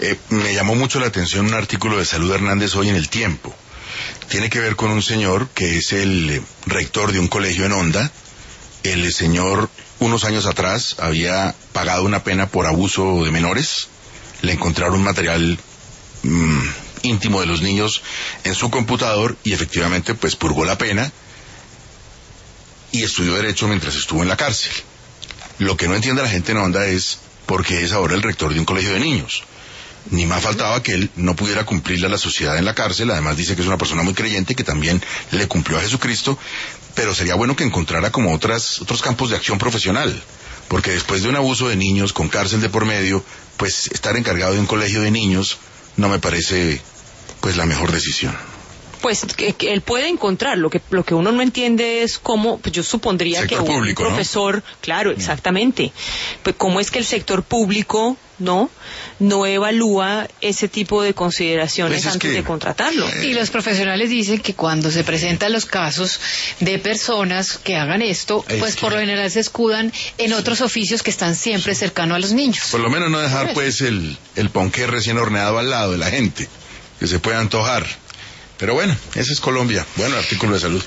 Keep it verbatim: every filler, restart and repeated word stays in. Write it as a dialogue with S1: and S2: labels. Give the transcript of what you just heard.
S1: Eh, me llamó mucho la atención un artículo de Salud Hernández hoy en El Tiempo. Tiene que ver con un señor que es el eh, rector de un colegio en Honda. El señor, unos años atrás, había pagado una pena por abuso de menores. Le encontraron material mmm, íntimo de los niños en su computador y efectivamente pues purgó la pena y estudió Derecho mientras estuvo en la cárcel. Lo que no entiende la gente en Honda es por qué es ahora el rector de un colegio de niños. Ni más faltaba que él no pudiera cumplirle a la sociedad en la cárcel. Además dice que es una persona muy creyente, que también le cumplió a Jesucristo, pero sería bueno que encontrara como otras, otros campos de acción profesional, porque después de un abuso de niños con cárcel de por medio, pues estar encargado de un colegio de niños no me parece pues la mejor decisión.
S2: Pues que, que él puede encontrar, lo que lo que uno no entiende es cómo, pues yo supondría
S1: sector
S2: que un
S1: público,
S2: profesor, ¿no? Claro, exactamente, pues cómo es que el sector público no no evalúa ese tipo de consideraciones
S1: pues es
S2: antes
S1: que,
S2: de contratarlo.
S3: Eh... Y los profesionales dicen que cuando se presentan los casos de personas que hagan esto, es pues que... por lo general se escudan en otros oficios que están siempre cercanos a los niños.
S1: Por lo menos no dejar pues el, el ponqué recién horneado al lado de la gente, que se pueda antojar. Pero bueno, ese es Colombia. Bueno, artículo de Salud.